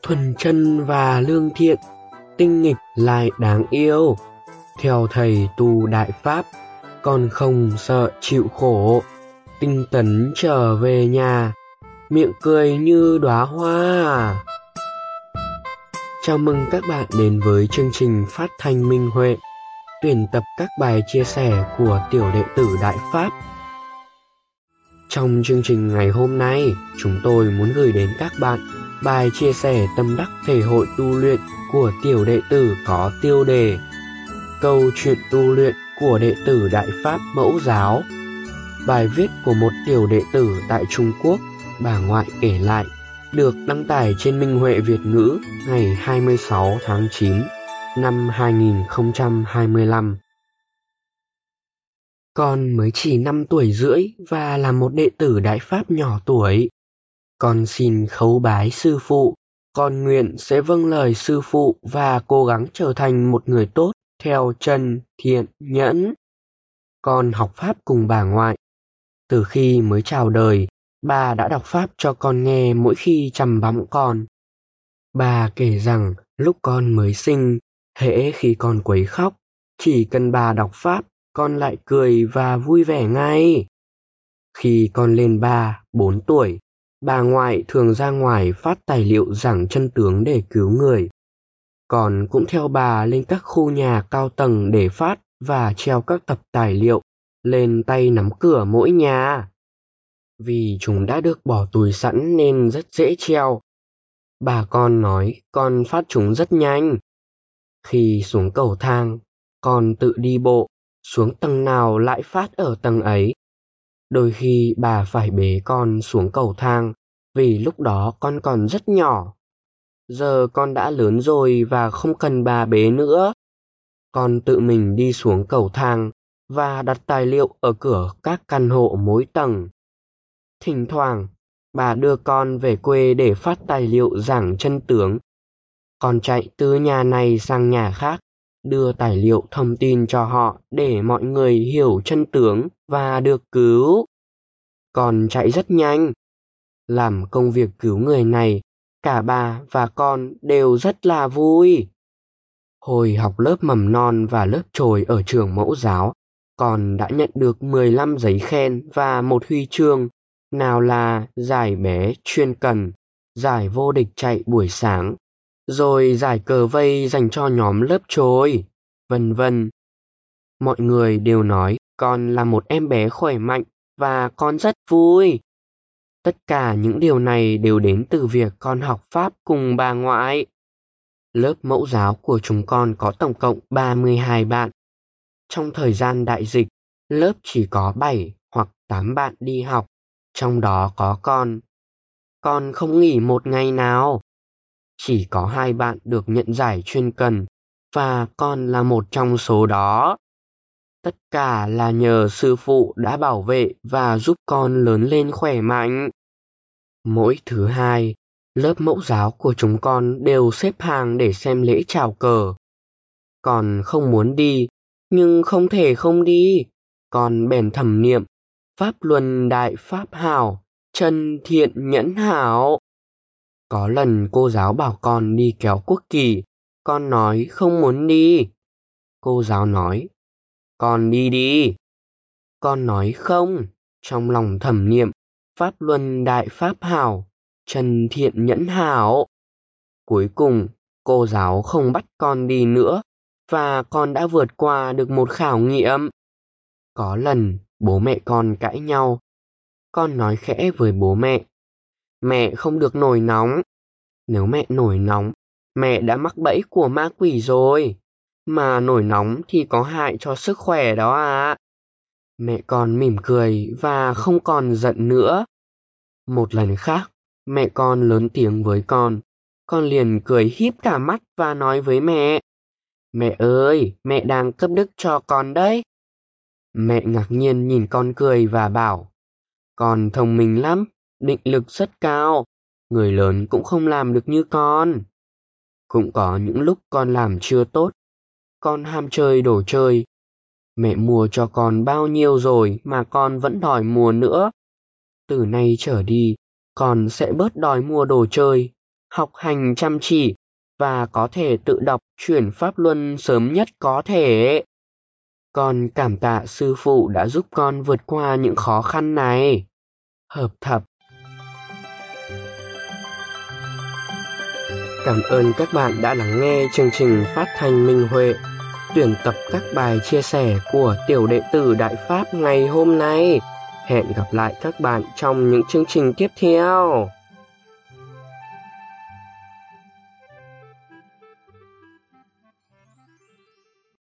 thuần chân và lương thiện, tinh nghịch lại đáng yêu. Theo thầy tu Đại Pháp, con không sợ chịu khổ, tinh tấn trở về nhà, miệng cười như đóa hoa. Chào mừng các bạn đến với chương trình phát thanh Minh Huệ, tuyển tập các bài chia sẻ của tiểu đệ tử Đại Pháp. Trong chương trình ngày hôm nay, chúng tôi muốn gửi đến các bạn bài chia sẻ tâm đắc thể hội tu luyện của tiểu đệ tử có tiêu đề Câu chuyện tu luyện của đệ tử Đại Pháp Mẫu Giáo. Bài viết của một tiểu đệ tử tại Trung Quốc, bà ngoại kể lại, được đăng tải trên Minh Huệ Việt ngữ ngày 26 tháng 9 năm 2025. Con mới chỉ 5 tuổi rưỡi và là một đệ tử Đại Pháp nhỏ tuổi. Con xin khấu bái sư phụ, con nguyện sẽ vâng lời sư phụ và cố gắng trở thành một người tốt theo chân thiện nhẫn. Con học Pháp cùng bà ngoại. Từ khi mới chào đời, bà đã đọc Pháp cho con nghe mỗi khi chăm bẵm con. Bà kể rằng lúc con mới sinh, hễ khi con quấy khóc, chỉ cần bà đọc Pháp, con lại cười và vui vẻ ngay. Khi con lên 3-4 tuổi, bà ngoại thường ra ngoài phát tài liệu giảng chân tướng để cứu người. Con cũng theo bà lên các khu nhà cao tầng để phát và treo các tập tài liệu lên tay nắm cửa mỗi nhà. Vì chúng đã được bỏ túi sẵn nên rất dễ treo. Bà con nói con phát chúng rất nhanh. Khi xuống cầu thang, con tự đi bộ, xuống tầng nào lại phát ở tầng ấy. Đôi khi bà phải bế con xuống cầu thang, vì lúc đó con còn rất nhỏ. Giờ con đã lớn rồi và không cần bà bế nữa. Con tự mình đi xuống cầu thang và đặt tài liệu ở cửa các căn hộ mỗi tầng. Thỉnh thoảng, bà đưa con về quê để phát tài liệu giảng chân tướng. Con chạy từ nhà này sang nhà khác, đưa tài liệu thông tin cho họ để mọi người hiểu chân tướng và được cứu. Con chạy rất nhanh. Làm công việc cứu người này, cả bà và con đều rất là vui. Hồi học lớp mầm non và lớp chồi ở trường mẫu giáo, con đã nhận được 15 giấy khen và 1 huy chương, nào là giải bé chuyên cần, giải vô địch chạy buổi sáng, rồi giải cờ vây dành cho nhóm lớp chồi, vân vân. Mọi người đều nói con là một em bé khỏe mạnh và con rất vui. Tất cả những điều này đều đến từ việc con học Pháp cùng bà ngoại. Lớp mẫu giáo của chúng con có tổng cộng 32 bạn. Trong thời gian đại dịch, lớp chỉ có 7 hoặc 8 bạn đi học, trong đó có con. Con không nghỉ một ngày nào. Chỉ có 2 bạn được nhận giải chuyên cần, và con là một trong số đó. Tất cả là nhờ sư phụ đã bảo vệ và giúp con lớn lên khỏe mạnh. Mỗi thứ Hai, lớp mẫu giáo của chúng con đều xếp hàng để xem lễ chào cờ. Con không muốn đi, nhưng không thể không đi. Con bèn thầm niệm, Pháp luân đại pháp hảo, chân thiện nhẫn hảo. Có lần cô giáo bảo con đi kéo quốc kỳ, con nói không muốn đi. Cô giáo nói, con đi đi. Con nói không, trong lòng thầm niệm, Pháp luân đại pháp hảo, chân thiện nhẫn hảo. Cuối cùng, cô giáo không bắt con đi nữa, và con đã vượt qua được một khảo nghiệm. Có lần, bố mẹ con cãi nhau. Con nói khẽ với bố mẹ không được nổi nóng. Nếu mẹ nổi nóng, mẹ đã mắc bẫy của ma quỷ rồi. Mà nổi nóng thì có hại cho sức khỏe đó ạ. Mẹ con mỉm cười và không còn giận nữa. Một lần khác, mẹ con lớn tiếng với con liền cười híp cả mắt và nói với mẹ, mẹ ơi, mẹ đang cấp đức cho con đấy. Mẹ ngạc nhiên nhìn con cười và bảo, con thông minh lắm, định lực rất cao, người lớn cũng không làm được như con. Cũng có những lúc con làm chưa tốt, con ham chơi đồ chơi. Mẹ mua cho con bao nhiêu rồi mà con vẫn đòi mua nữa. Từ nay trở đi, con sẽ bớt đòi mua đồ chơi, học hành chăm chỉ và có thể tự đọc chuyển pháp luân sớm nhất có thể. Con cảm tạ sư phụ đã giúp con vượt qua những khó khăn này. Hợp thập. Cảm ơn các bạn đã lắng nghe chương trình phát thanh Minh Huệ, tuyển tập các bài chia sẻ của tiểu đệ tử Đại Pháp ngày hôm nay. Hẹn gặp lại các bạn trong những chương trình tiếp theo.